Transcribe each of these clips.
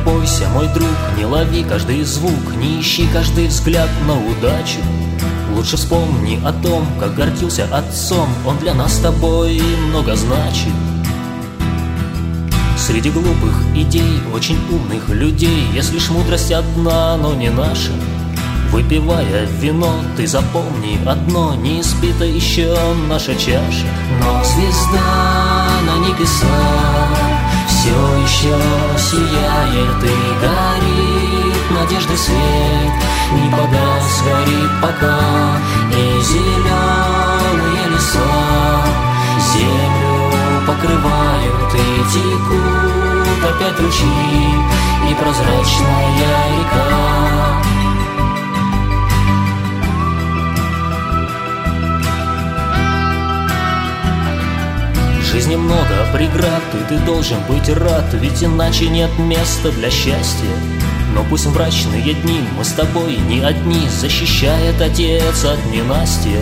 бойся, мой друг, не лови каждый звук, не ищи каждый взгляд на удачу. Лучше вспомни о том, как гордился отцом, он для нас с тобой много значит. Среди глупых идей очень умных людей есть лишь мудрость одна, но не наша. Выпивая вино, ты запомни одно: не испита еще наша чаша. Но звезда на небесах все еще сияет и горит надежды свет, не погас, горит пока. И зеленые леса землю покрывают, и текут опять ручьи и прозрачная река. В жизни много преград, и ты должен быть рад, ведь иначе нет места для счастья. Но пусть в мрачные дни мы с тобой не одни, защищает Отец от ненастья.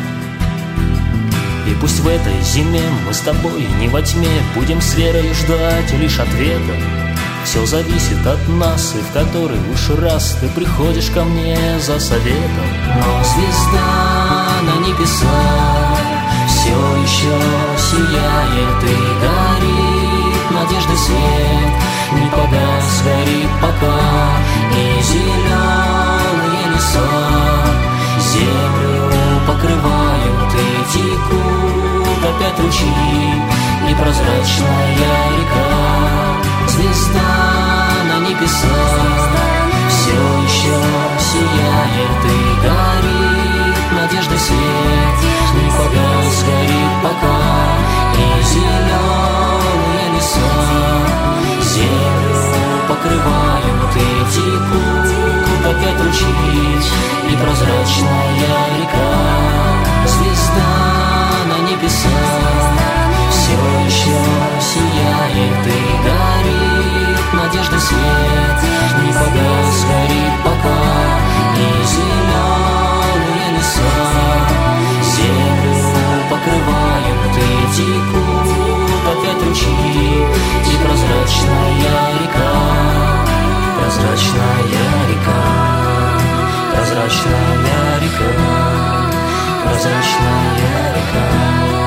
И пусть в этой зиме мы с тобой не во тьме будем с верой ждать лишь ответа. Все зависит от нас, и в который уж раз ты приходишь ко мне за советом. Но звезда на небесах все еще сияет и горит надежды свет, не погас, горит пока. И зеленые леса землю покрывают, и текут опять ручьи и прозрачная река. Звезда на небесах все еще сияет и горит надежды свет, не погас, горит пока. И зеленые леса землю покрывают, и текут опять ручьи и прозрачная река. Звезда на небесах все еще сияет и горит надежды свет, не погас, горит пока. И зеленые леса землю покрывают, и текут опять ручьи и прозрачная река. Прозрачная река, прозрачная река, прозрачная река.